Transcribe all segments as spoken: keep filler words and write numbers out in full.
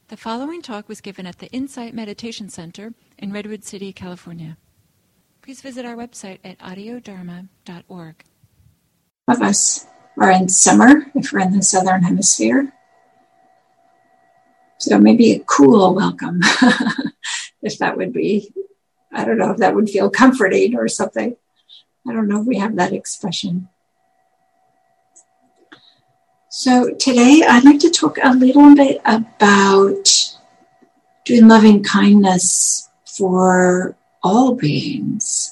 The following talk was given at the Insight Meditation Center in Redwood City, California. Please visit our website at audio dharma dot org. Of us are in summer, if we're in the southern hemisphere. So maybe a cool welcome, if that would be, I don't know if that would feel comforting or something. I don't know if we have that expression. So today I'd like to talk a little bit about doing loving kindness for all beings.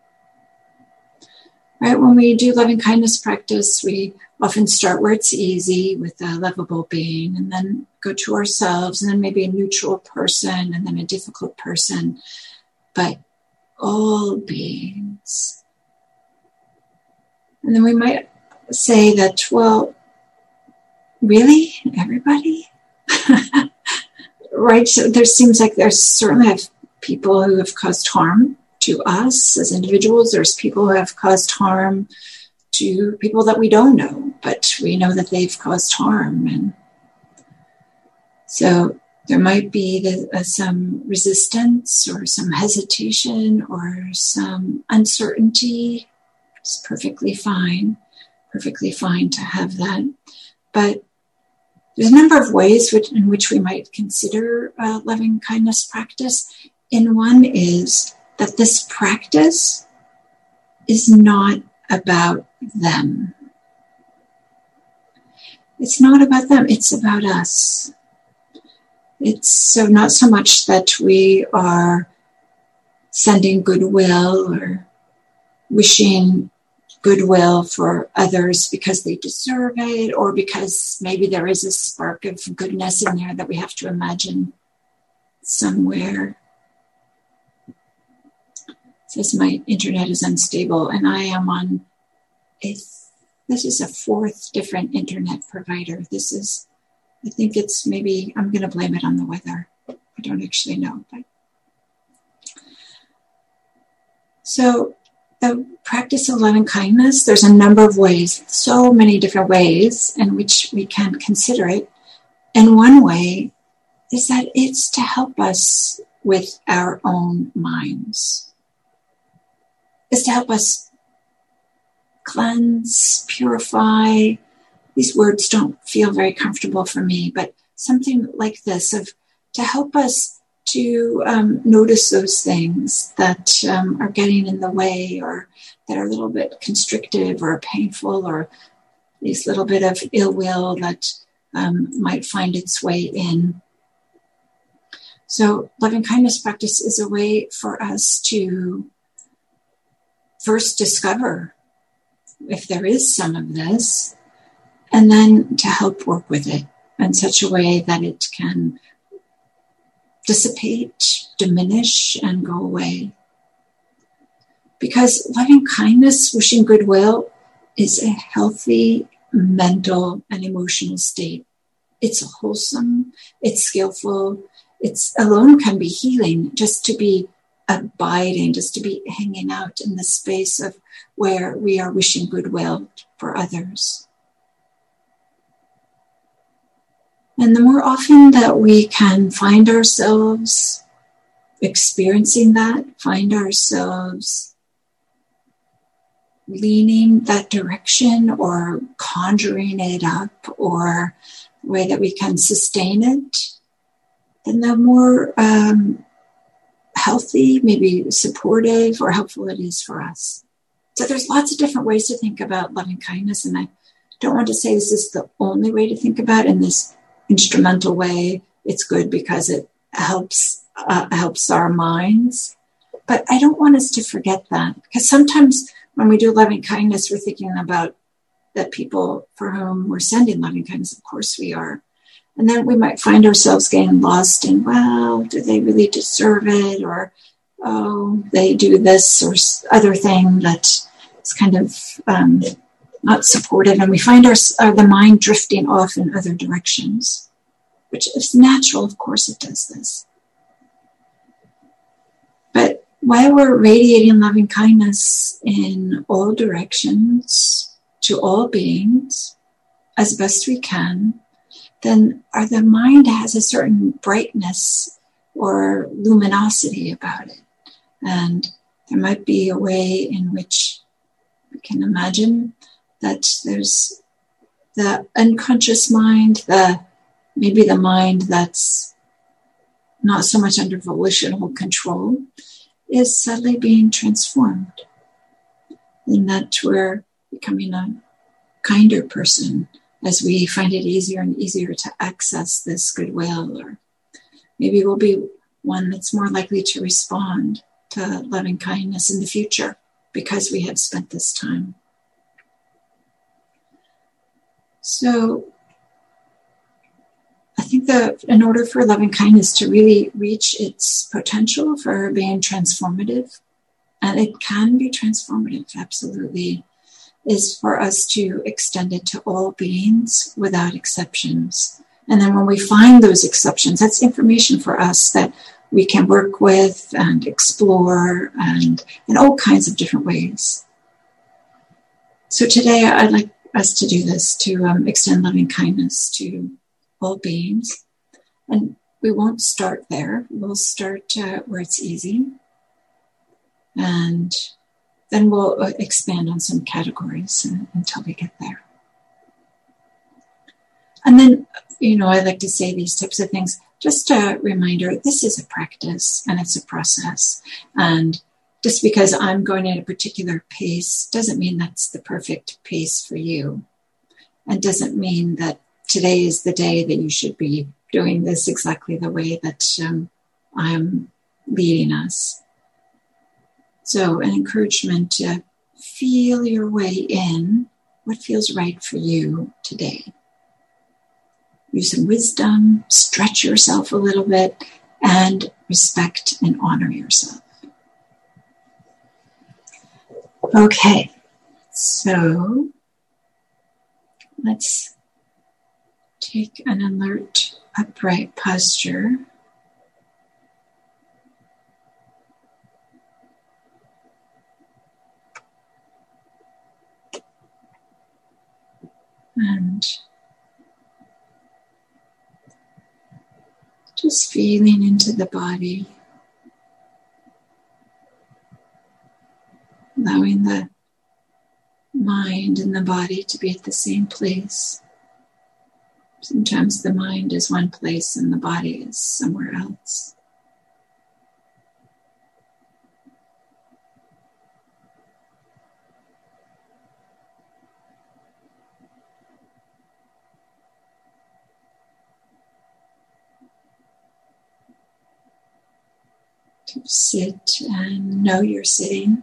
Right? When we do loving kindness practice, we often start where it's easy with a lovable being, and then go to ourselves, and then maybe a neutral person, and then a difficult person. But all beings. And then we might say that, well, really? Everybody? Right? So there seems like there's certainly have people who have caused harm to us as individuals. There's people who have caused harm to people that we don't know, but we know that they've caused harm. And so there might be the, uh, some resistance or some hesitation or some uncertainty. It's perfectly fine, perfectly fine to have that. But there's a number of ways which, in which we might consider uh, loving kindness practice. And one is that this practice is not about them. It's not about them, it's about us. It's so not so much that we are sending goodwill or wishing goodwill for others because they deserve it, or because maybe there is a spark of goodness in there that we have to imagine somewhere. It says my internet is unstable, and I am on a, this is a fourth different internet provider. This is, I think it's maybe, I'm going to blame it on the weather. I don't actually know. But so the practice of loving kindness, there's a number of ways, so many different ways in which we can consider it. And one way is that it's to help us with our own minds. It's to help us cleanse, purify. These words don't feel very comfortable for me, but something like this, of to help us to um, notice those things that um, are getting in the way, or that are a little bit constrictive or painful, or this little bit of ill will that um, might find its way in. So loving kindness practice is a way for us to first discover if there is some of this, and then to help work with it in such a way that it can dissipate, diminish, and go away. Because loving kindness, wishing goodwill, is a healthy mental and emotional state. It's wholesome, it's skillful, it's alone can be healing, just to be abiding, just to be hanging out in the space of where we are wishing goodwill for others. And the more often that we can find ourselves experiencing that, find ourselves leaning that direction or conjuring it up, or the way that we can sustain it, then the more um, healthy, maybe supportive or helpful it is for us. So there's lots of different ways to think about loving kindness, and I don't want to say this is the only way to think about it in this instrumental way. It's good because it helps uh, helps our minds. But I don't want us to forget that, because sometimes when we do loving kindness, we're thinking about the people for whom we're sending loving kindness. Of course we are. And then we might find ourselves getting lost in, well, do they really deserve it? Or, oh, they do this or other thing that is kind of um, not supportive. And we find our, uh, the mind drifting off in other directions, which is natural. Of course it does this. But while we're radiating loving kindness in all directions to all beings, as best we can, then our, the mind has a certain brightness or luminosity about it. And there might be a way in which we can imagine that there's the unconscious mind, the maybe the mind that's not so much under volitional control, is subtly being transformed. In that we're becoming a kinder person as we find it easier and easier to access this goodwill, or maybe we'll be one that's more likely to respond to loving kindness in the future because we have spent this time. So I think that in order for loving kindness to really reach its potential for being transformative, and it can be transformative, absolutely, is for us to extend it to all beings without exceptions. And then when we find those exceptions, that's information for us that we can work with and explore and in all kinds of different ways. So today I'd like us to do this, to um, extend loving kindness to all beings. And we won't start there. We'll start uh, where it's easy. And then we'll expand on some categories uh, until we get there. And then, you know, I like to say these types of things. Just a reminder, this is a practice and it's a process. And just because I'm going at a particular pace doesn't mean that's the perfect pace for you. And doesn't mean that today is the day that you should be doing this exactly the way that um, I'm leading us. So an encouragement to feel your way in what feels right for you today. Use some wisdom, stretch yourself a little bit, and respect and honor yourself. Okay, so let's take an alert, upright posture. And just feeling into the body, allowing the mind and the body to be at the same place. Sometimes the mind is one place and the body is somewhere else. To sit and know you're sitting.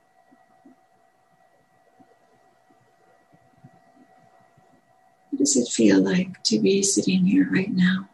What does it feel like to be sitting here right now?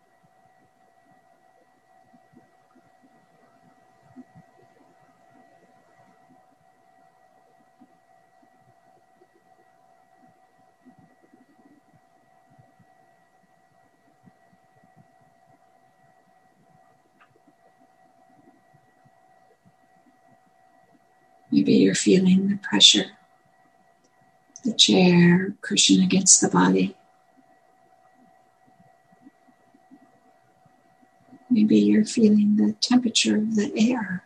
Maybe you're feeling the pressure, the chair, cushion against the body. Maybe you're feeling the temperature of the air.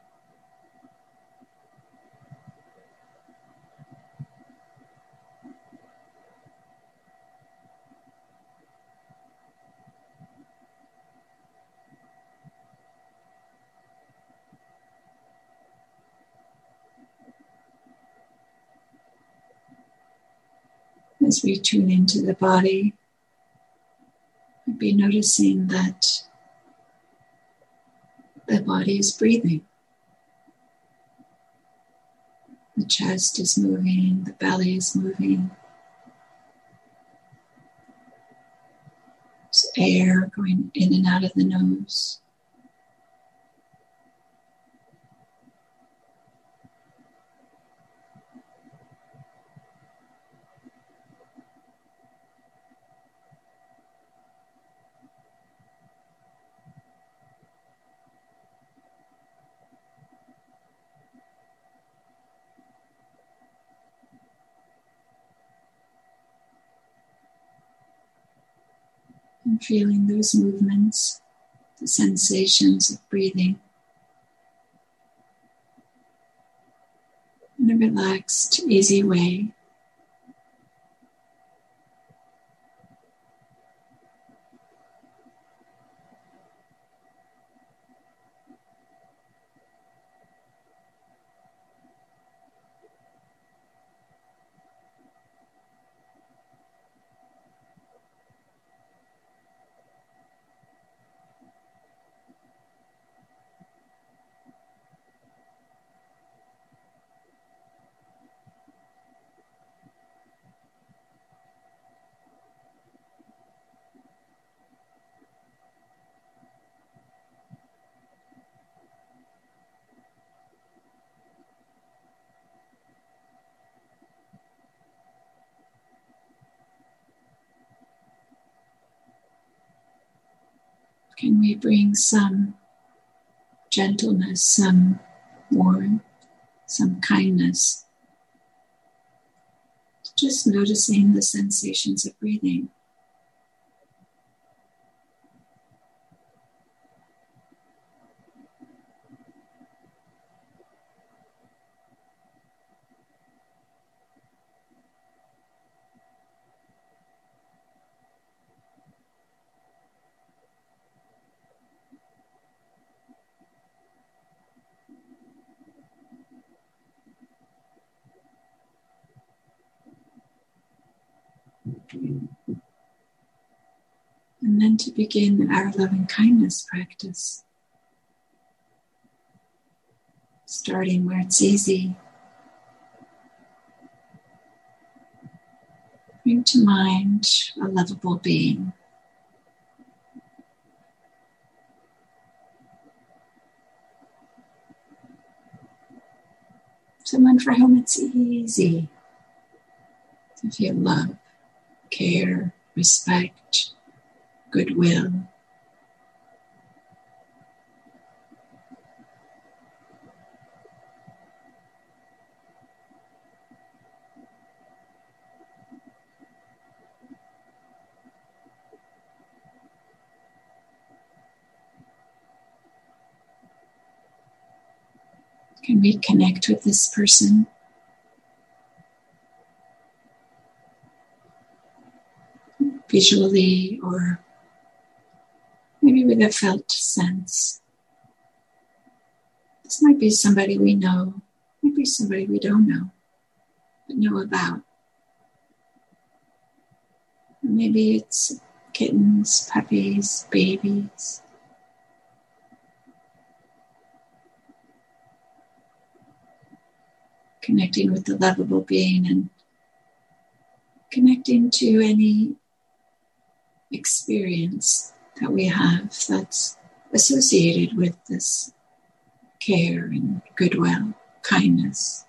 As we tune into the body, we'll be noticing that the body is breathing. The chest is moving, the belly is moving. There's air going in and out of the nose. And feeling those movements, the sensations of breathing in a relaxed, easy way. Can we bring some gentleness, some warmth, some kindness? Just noticing the sensations of breathing. And then to begin our loving kindness practice. Starting where it's easy. Bring to mind a lovable being. Someone for whom it's easy to feel love, care, respect, goodwill. Can we connect with this person? Visually or maybe with a felt sense. This might be somebody we know, might be somebody we don't know, but know about. Or maybe it's kittens, puppies, babies. Connecting with the lovable being and connecting to any experience that we have that's associated with this care and goodwill, kindness.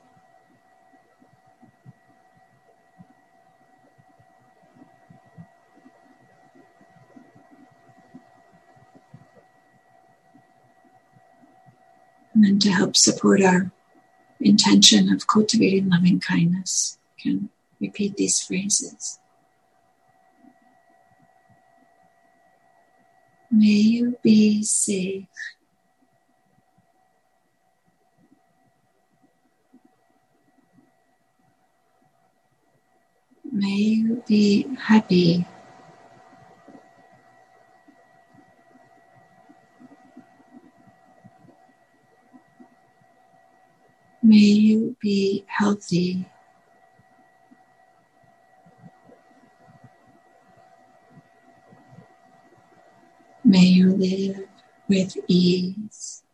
And then to help support our intention of cultivating loving kindness, can repeat these phrases. May you be safe. May you be happy. May you be healthy. May you live with ease.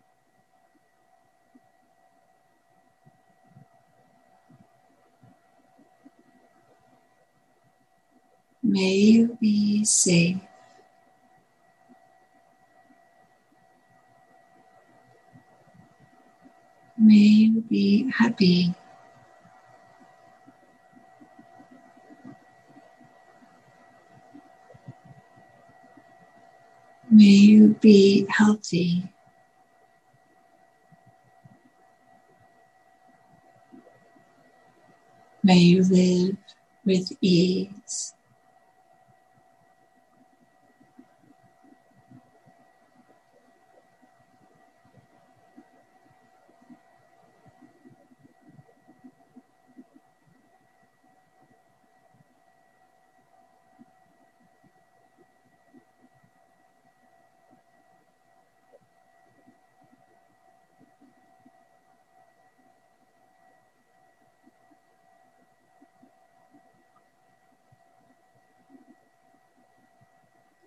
May you be safe. May you be happy. May you be healthy. May you live with ease.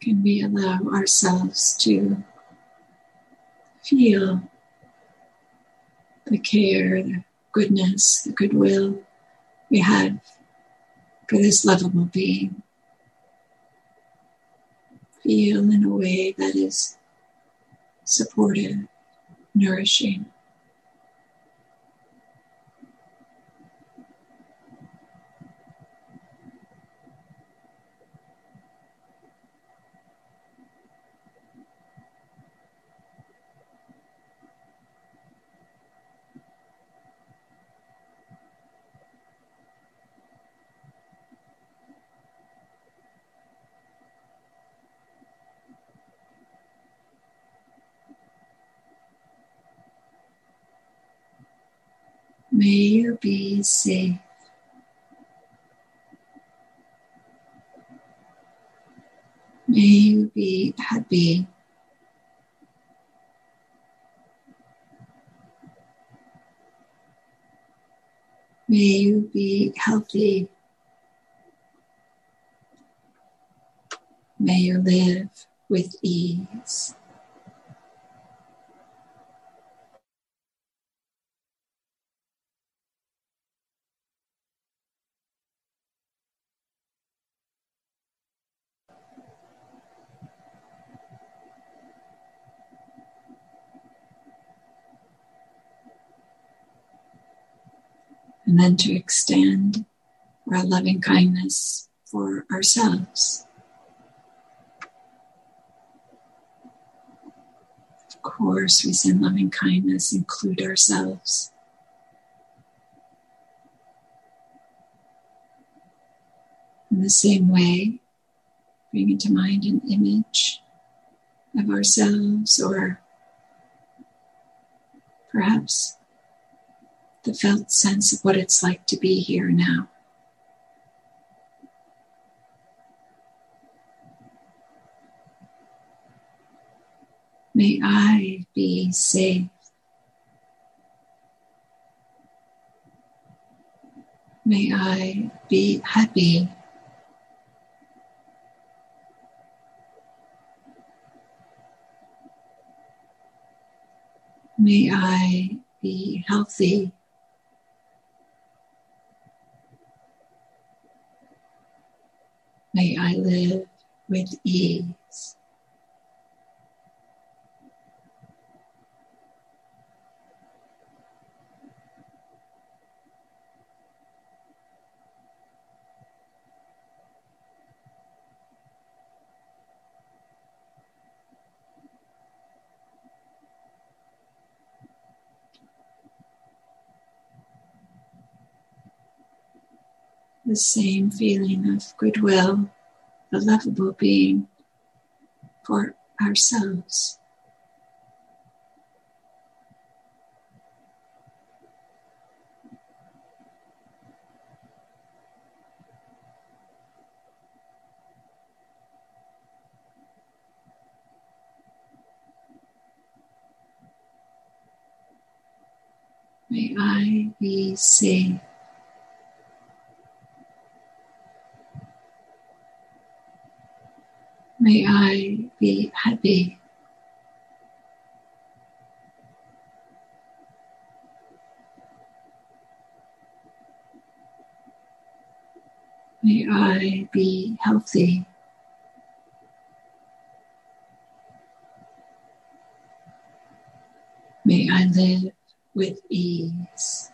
can we allow ourselves to feel the care, the goodness, the goodwill we have for this lovable being. Feel in a way that is supportive, nourishing. May you be safe. May you be happy. May you be healthy. May you live with ease. And then to extend our loving kindness for ourselves. Of course, we send loving kindness, include ourselves. In the same way, bring into mind an image of ourselves, or perhaps the felt sense of what it's like to be here now. May I be safe. May I be happy. May I be healthy. May I live with ease. The same feeling of goodwill, the lovable being for ourselves. May I be safe. May I be happy. May I be healthy. May I live with ease.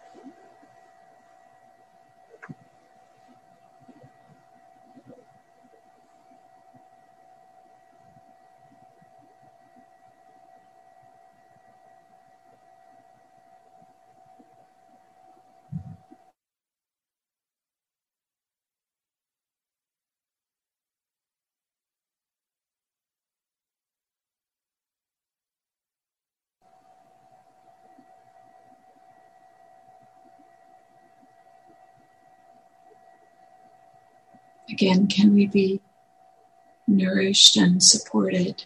Again, can we be nourished and supported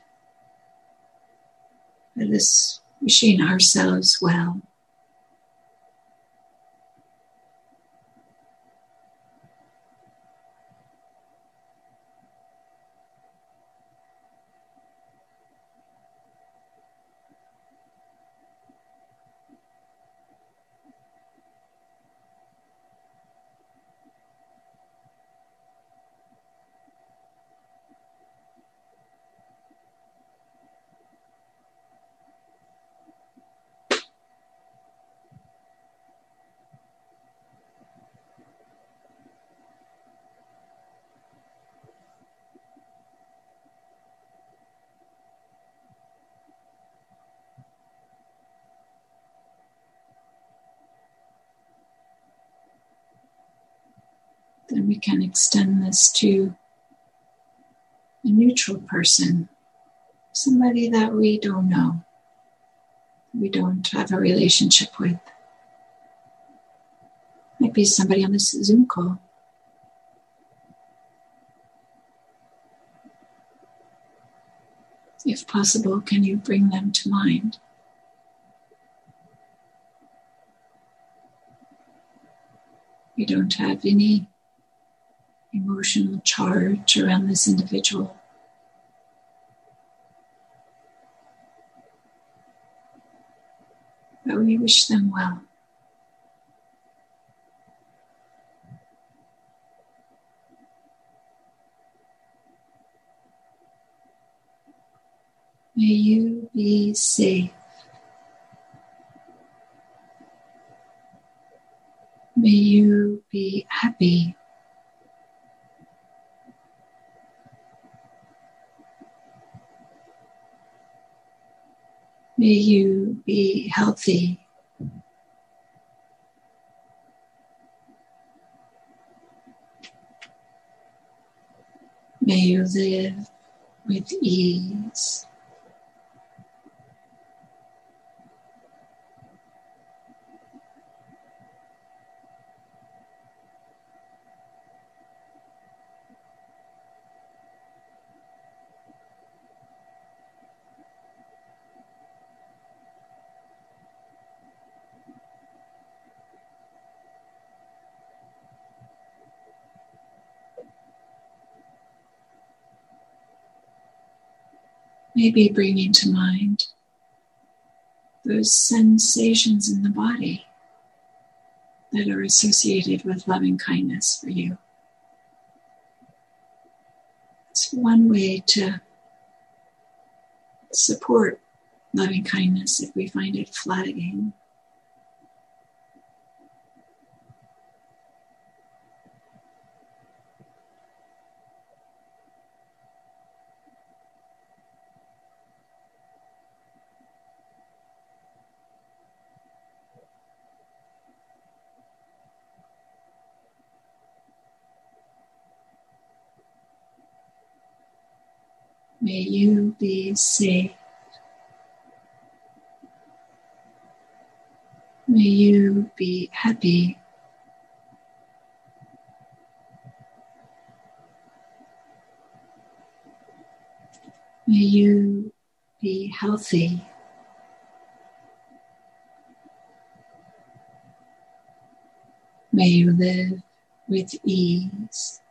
by this wishing ourselves well? Then we can extend this to a neutral person, somebody that we don't know, we don't have a relationship with. Might be somebody on this Zoom call. If possible, can you bring them to mind? We don't have any emotional charge around this individual. But we wish them well. May you be safe. May you be happy. May you be healthy. May you live with ease. Maybe bringing to mind those sensations in the body that are associated with loving kindness for you. It's one way to support loving kindness if we find it flagging. May you be safe. May you be happy. May you be healthy. May you live with ease.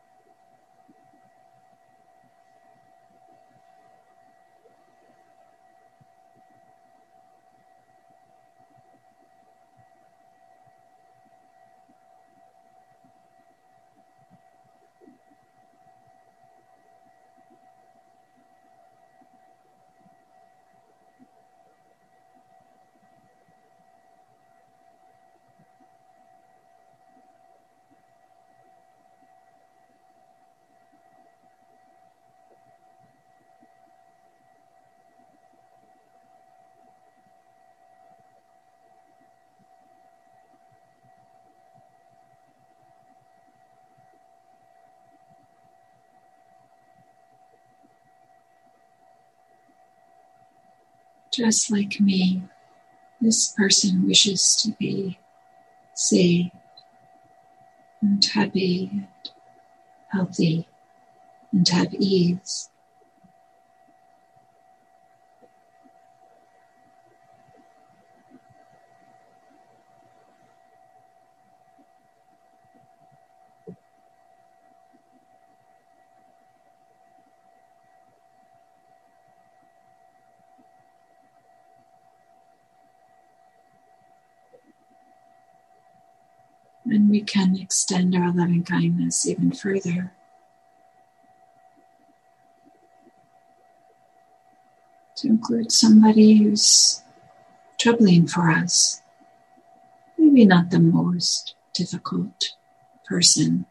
Just like me, this person wishes to be safe and happy and healthy and have ease. And we can extend our loving kindness even further to include somebody who's troubling for us. Maybe not the most difficult person,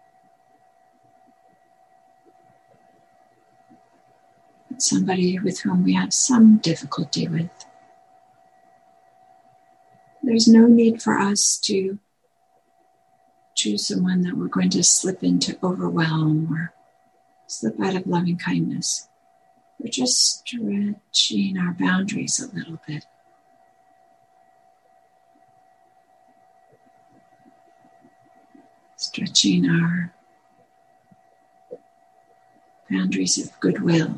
but somebody with whom we have some difficulty with. There's no need for us to choose someone that we're going to slip into overwhelm or slip out of loving kindness. We're just stretching our boundaries a little bit. Stretching our boundaries of goodwill.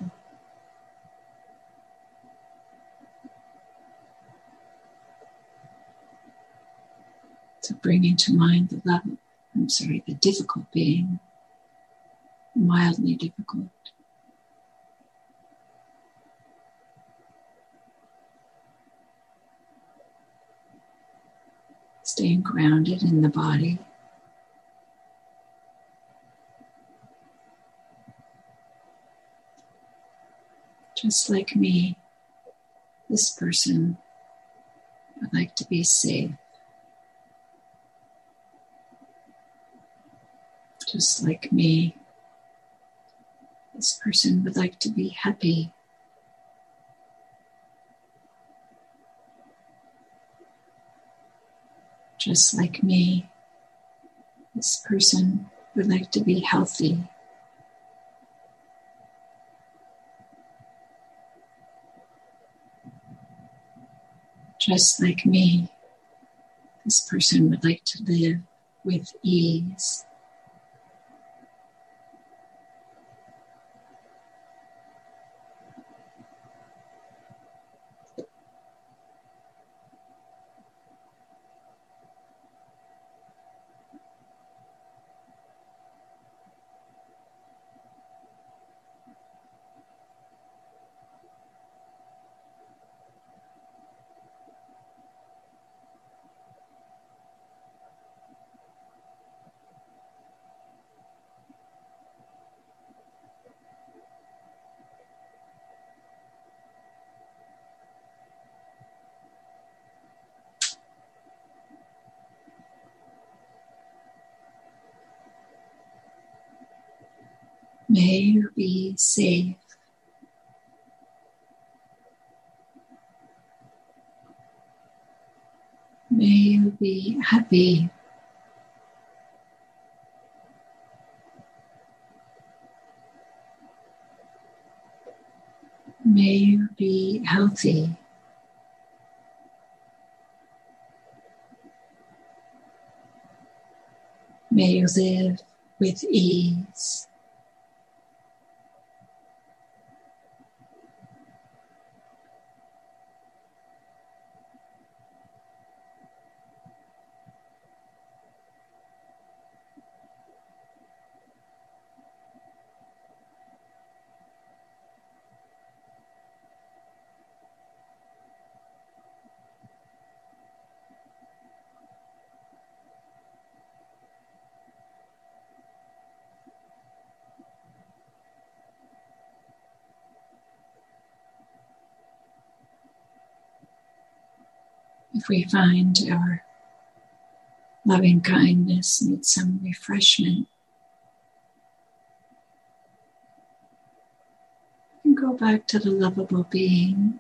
So bringing to mind the love, I'm sorry, the difficult being, mildly difficult. Staying grounded in the body. Just like me, this person would like to be safe. Just like me, this person would like to be happy. Just like me, this person would like to be healthy. Just like me, this person would like to live with ease. May you be safe. May you be happy. May you be healthy. May you live with ease. If we find our loving kindness needs some refreshment, we can go back to the lovable being.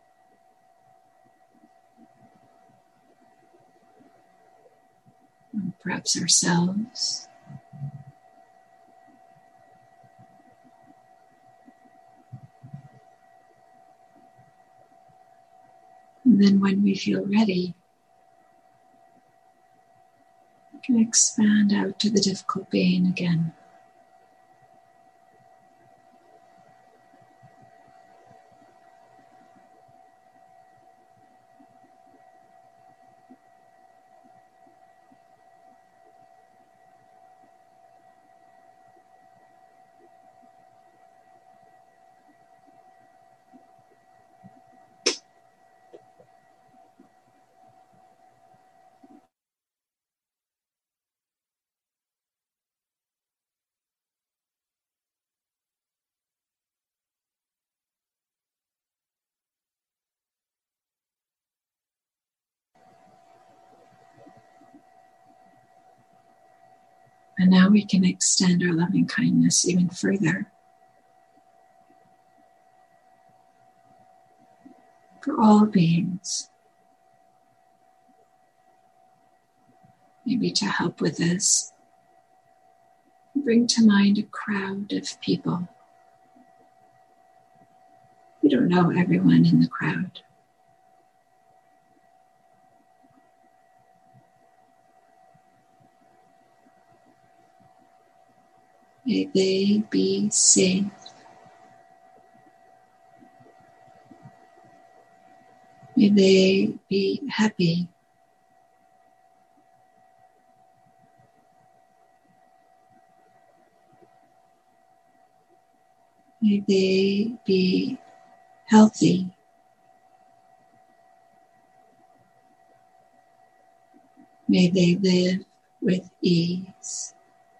And perhaps ourselves. And then when we feel ready, we can expand out to the difficult being again. And now we can extend our loving kindness even further for all beings. Maybe to help with this, bring to mind a crowd of people. We don't know everyone in the crowd. May they be safe. May they be happy. May they be healthy. May they live with ease.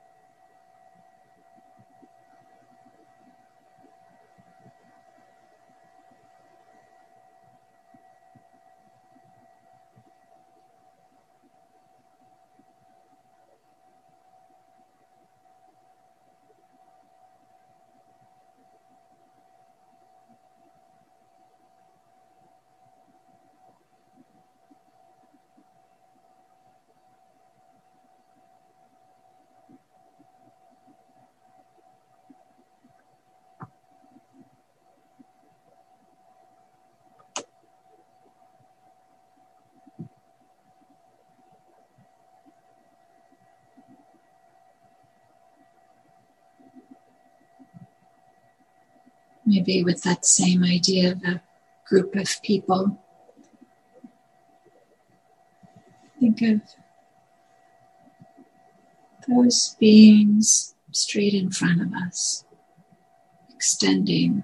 Maybe with that same idea of a group of people, think of those beings straight in front of us, extending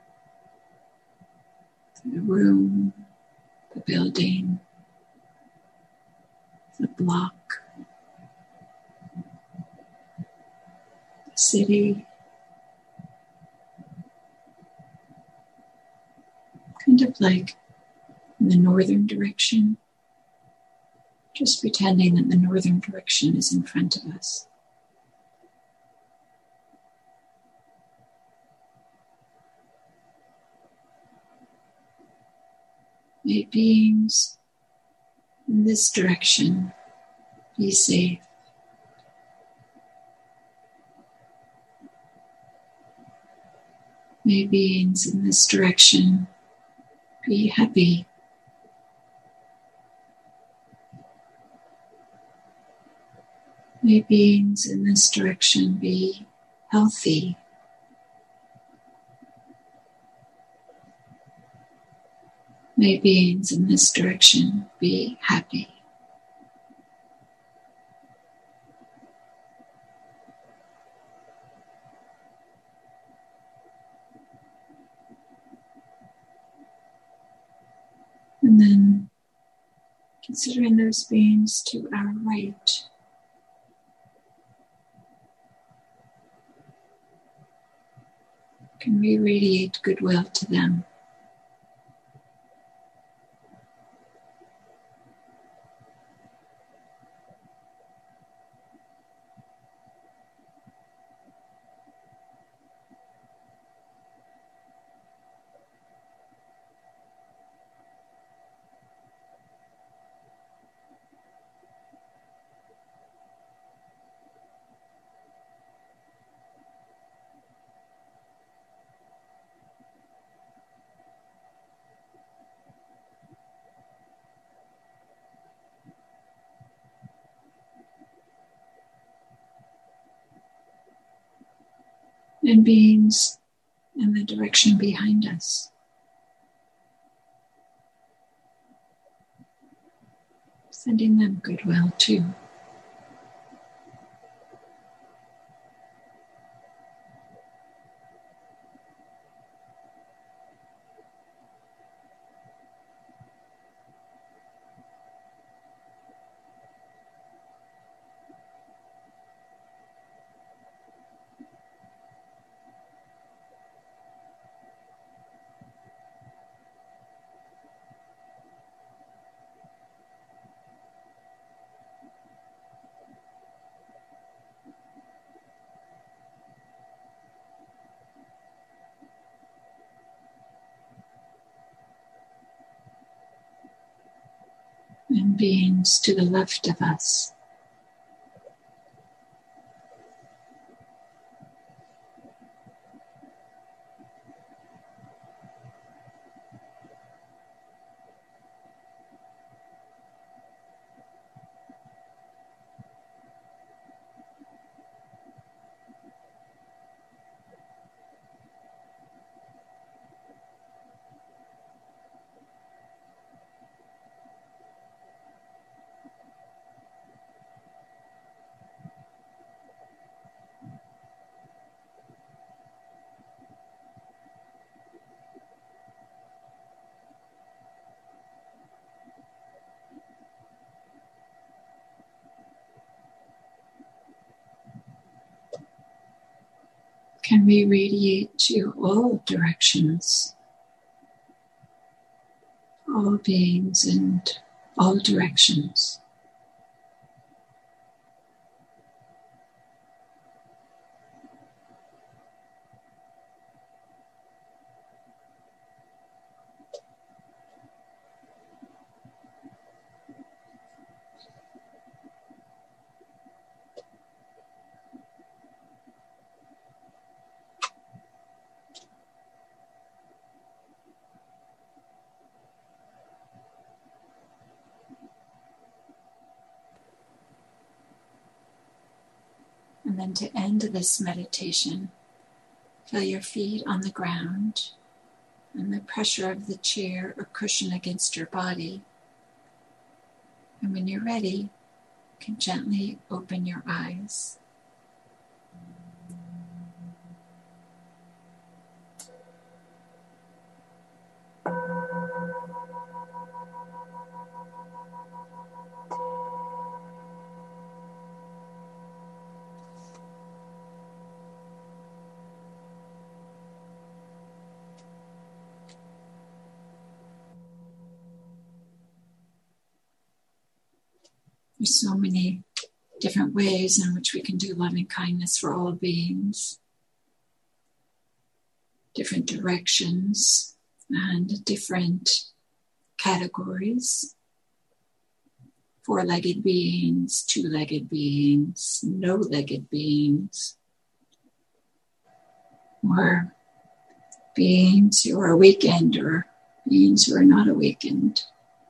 through the room, the building, the block, the city. Kind of like in the northern direction, just pretending that the northern direction is in front of us. May beings in this direction be safe. May beings in this direction be happy. May beings in this direction be healthy. May beings in this direction be happy. And then considering those beings to our right, can we radiate goodwill to them? And beings in the direction behind us, sending them goodwill too. And beings to the left of us, can we radiate to all directions, all beings and all directions. And then to end this meditation, feel your feet on the ground and the pressure of the chair or cushion against your body. And when you're ready, you can gently open your eyes. There's so many different ways in which we can do loving kindness for all beings, different directions and different categories. Four-legged beings, two-legged beings, no-legged beings, or beings who are awakened or beings who are not awakened.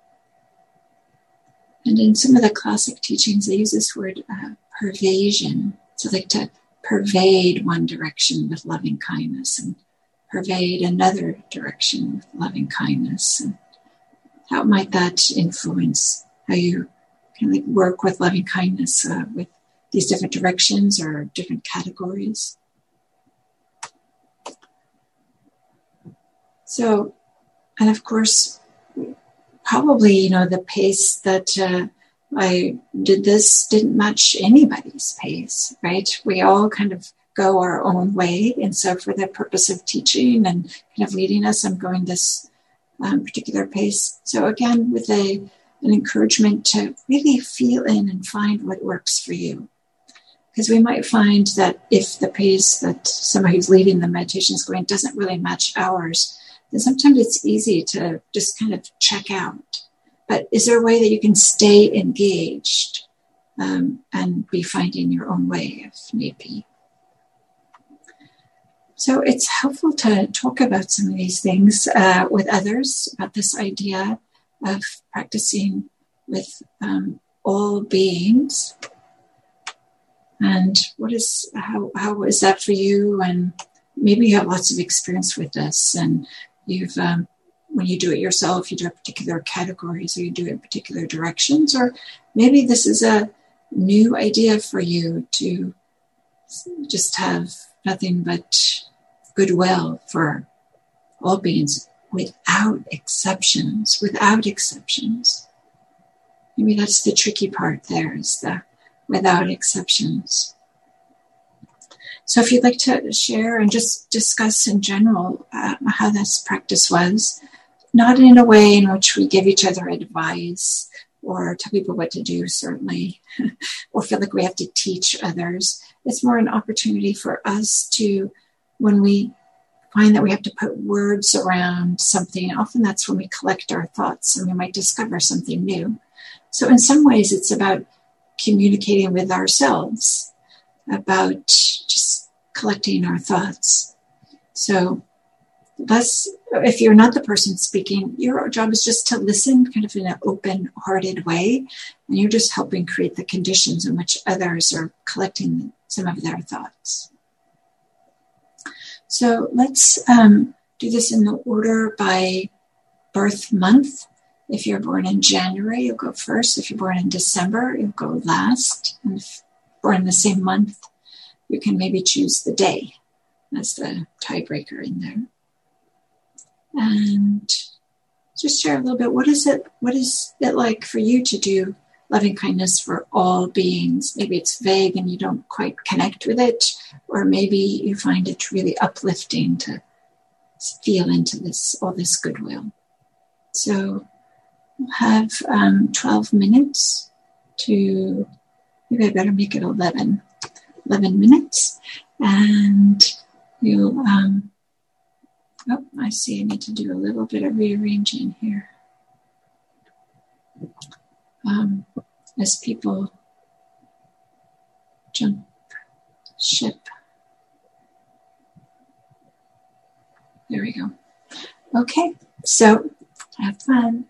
And in some of the classic teachings, they use this word uh, pervasion. So like to pervade one direction with loving kindness and pervade another direction with loving kindness. And how might that influence how you can like work with loving kindness uh, with these different directions or different categories? So, and of course, probably, you know, the pace that uh, I did this didn't match anybody's pace, right? We all kind of go our own way. And so for the purpose of teaching and kind of leading us, I'm going this um, particular pace. So again, with a an encouragement to really feel in and find what works for you. Because we might find that if the pace that somebody who's leading the meditation is going doesn't really match ours, then sometimes it's easy to just kind of check out. But is there a way that you can stay engaged um, and be finding your own way if need be? So it's helpful to talk about some of these things uh, with others, about this idea of practicing with um, all beings. And what is how how is that for you? And maybe you have lots of experience with this, and you've um, when you do it yourself, you do it particular categories, or you do it in particular directions, or maybe this is a new idea for you to just have nothing but goodwill for all beings without exceptions, without exceptions. Maybe that's the tricky part there, is the without exceptions. So if you'd like to share and just discuss in general uh, how this practice was, not in a way in which we give each other advice or tell people what to do, certainly, or feel like we have to teach others. It's more an opportunity for us to, when we find that we have to put words around something, often that's when we collect our thoughts and we might discover something new. So in some ways, it's about communicating with ourselves, about just collecting our thoughts. So that's, if you're not the person speaking, your job is just to listen kind of in an open-hearted way, and you're just helping create the conditions in which others are collecting some of their thoughts. So let's um, do this in the order by birth month. If you're born in January, you'll go first. If you're born in December, you'll go last. And if you're born in the same month, you can maybe choose the day as the tiebreaker in there. And just share a little bit. What is it? What is it like for you to do loving kindness for all beings. Maybe it's vague and you don't quite connect with it, or maybe you find it really uplifting to feel into this, all this goodwill. So we'll have um, twelve minutes to, maybe I better make it eleven, eleven minutes. And you'll, um, oh, I see I need to do a little bit of rearranging here. Um, as people jump ship. There we go. Okay, so have fun.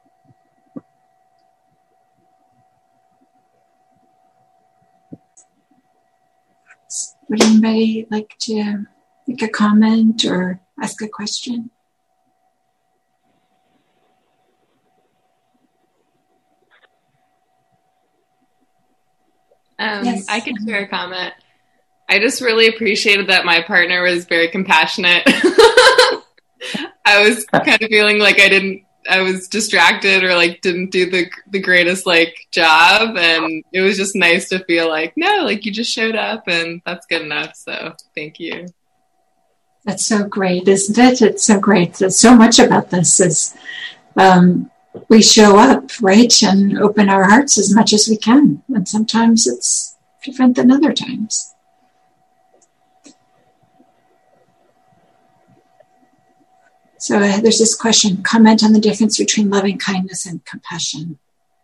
Would anybody like to make a comment or ask a question? Um, Yes. I could share a comment. I just really appreciated that my partner was very compassionate. I was kind of feeling like I didn't, I was distracted or like didn't do the the greatest like job, and it was just nice to feel like, no, like you just showed up and that's good enough. So thank you. That's so great, isn't it? It's so great. There's so much about this is um, we show up, right, and open our hearts as much as we can. And sometimes it's different than other times. So uh, there's this question, comment on the difference between loving kindness and compassion.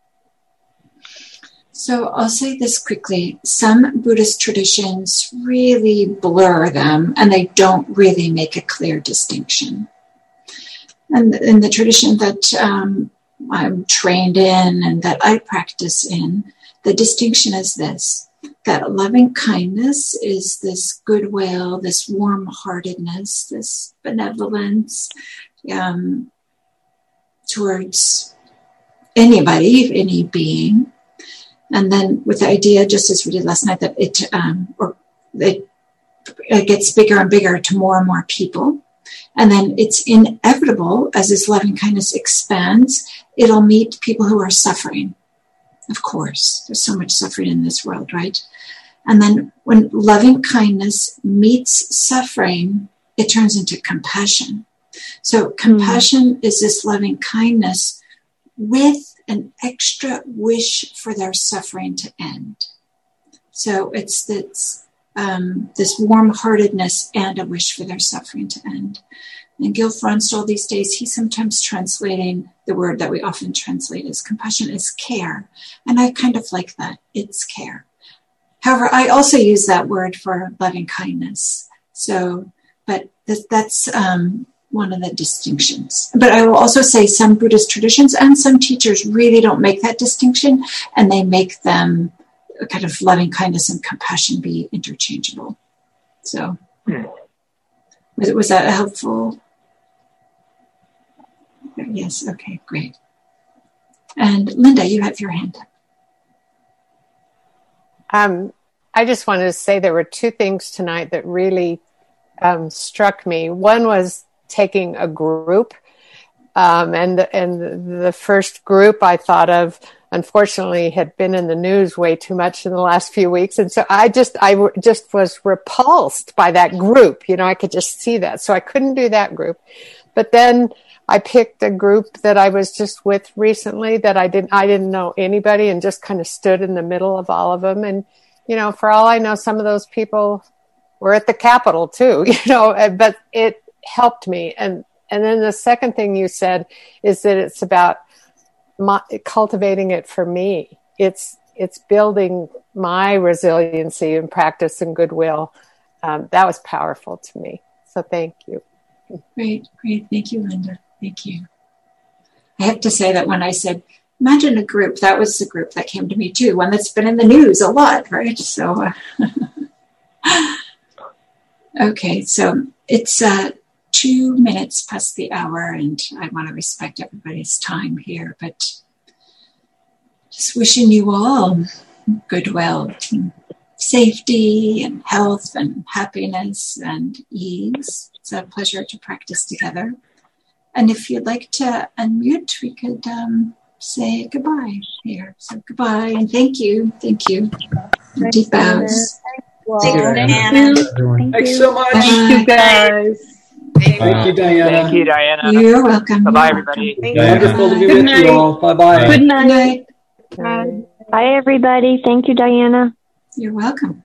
So I'll say this quickly. Some Buddhist traditions really blur them and they don't really make a clear distinction. And in the tradition that um, I'm trained in and that I practice in, the distinction is this, that loving kindness is this goodwill, this warm-heartedness, this benevolence um, towards anybody, any being. And then with the idea, just as we did last night, that it, um, or it, it gets bigger and bigger to more and more people. And then it's inevitable, as this loving kindness expands, it'll meet people who are suffering. Of course, there's so much suffering in this world, right? And then when loving kindness meets suffering, it turns into compassion. So compassion mm. is this loving kindness with an extra wish for their suffering to end. So it's this, um, this warm-heartedness and a wish for their suffering to end. And Gil Fronsdal these days, he's sometimes translating the word that we often translate as compassion as care. And I kind of like that. It's care. However, I also use that word for loving kindness. So, but th- that's um, one of the distinctions. But I will also say some Buddhist traditions and some teachers really don't make that distinction, and they make them kind of loving kindness and compassion be interchangeable. So, hmm. was, was that helpful? Yes, okay, great. And Linda, you have your hand up. Um, I just wanted to say there were two things tonight that really um, struck me. One was taking a group, um, and, and the first group I thought of, unfortunately, had been in the news way too much in the last few weeks. And so I just, I w- just was repulsed by that group. You know, I could just see that. So I couldn't do that group. But then I picked a group that I was just with recently that I didn't, I didn't know anybody, and just kind of stood in the middle of all of them. And, you know, for all I know, some of those people were at the Capitol too, you know, but it helped me. And, and then the second thing you said is that it's about my, cultivating it for me. It's, it's building my resiliency and practice and goodwill. Um, that was powerful to me. So thank you. Great, great. Thank you, Linda. Thank you. I have to say that when I said, imagine a group, that was the group that came to me too, one that's been in the news a lot, right? So, uh, okay, so it's uh, two minutes past the hour, and I want to respect everybody's time here, but just wishing you all goodwill, and safety and health and happiness and ease. It's a pleasure to practice together. And if you'd like to unmute, we could um, say goodbye here. So goodbye and thank you. Thank you. Deep bows. Thanks, Diana. Thank Thanks you. so much. Bye. Thank you, guys. Thank Thank you, Diana. Thank you, Diana. You're welcome. Bye-bye, You're everybody. welcome. Wonderful to be Good with night. you all. Bye-bye. Good Good night. night. Bye. Bye, everybody. Thank you, Diana. You're welcome.